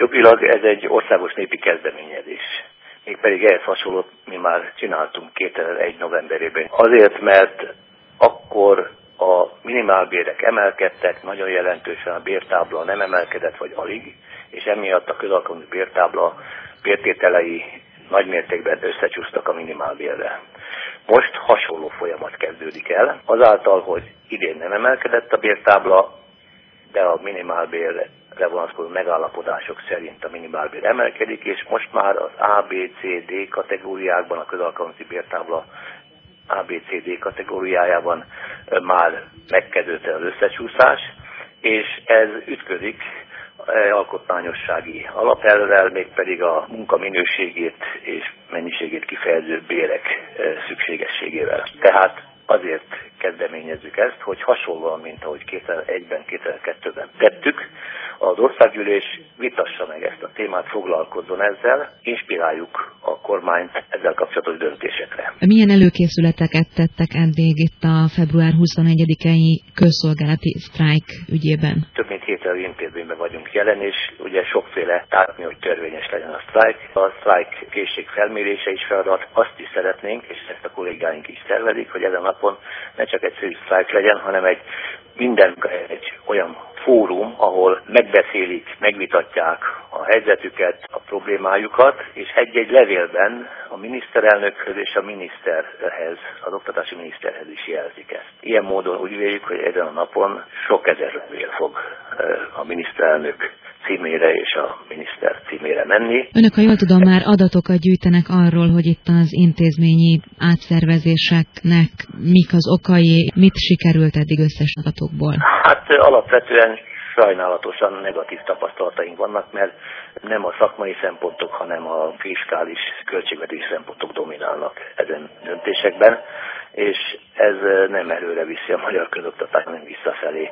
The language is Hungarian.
Jogilag ez egy országos népi kezdeményezés. Mégpedig ehhez hasonlót mi már csináltunk 2001. novemberében. Azért, mert akkor a minimálbérek emelkedtek, nagyon jelentősen a bértábla nem emelkedett, vagy alig, és emiatt a közalkalmazott bértábla bértételei nagymértékben összecsúsztak a minimálbérrel. Most hasonló folyamat kezdődik el, azáltal, hogy idén nem emelkedett a bértábla, de a minimálbérre vonatkozó megállapodások szerint a minimálbér emelkedik, és most már az A, B, C, D kategóriákban, a közalkalmazotti bértábla A, B, C, D kategóriájában már megkezdődött az összecsúszás, és ez ütközik alkotmányossági alapelvvel, mégpedig a munka minőségét és mennyiségét kifejező bérek szükségességével. Tehát azért kezdeményezzük ezt, hogy hasonlóan, mint ahogy 2001-ben, 2002-ben tettük, az országgyűlés vitassa meg ezt a témát, foglalkozzon ezzel, inspiráljuk a kormányt ezzel kapcsolatos döntésekre. Milyen előkészületeket tettek eddig itt a február 21-i közszolgálati sztrájk ügyében? Több mint 7 intézményben vagyunk jelen, és ugye sokféle tárgyalni, hogy törvényes legyen a sztrájk. A sztrájk készség felmérése is feladat. Azt is szeretnénk, és ezt a kollégáink is szervezik, hogy ezen a napon ne csak egyszerű sztrájk legyen, hanem egy olyan fórum, ahol megbeszélik, megvitatják a helyzetüket, a problémájukat, és egy-egy levélben a miniszterelnökhöz és a miniszterhez, az oktatási miniszterhez is jelzik ezt. Ilyen módon úgy véljük, hogy ezen a napon sok ezer levél fog a miniszterelnök címére és a miniszter címére menni. Önök, ha jól tudom, már adatokat gyűjtenek arról, hogy itt az intézményi átszervezéseknek mik az okai, mit sikerült eddig összes adatokból? Hát alapvetően sajnálatosan negatív tapasztalataink vannak, mert nem a szakmai szempontok, hanem a fiskális költségvetési szempontok dominálnak ezen döntésekben, és ez nem előre viszi a magyar közoktatást, hanem visszafelé.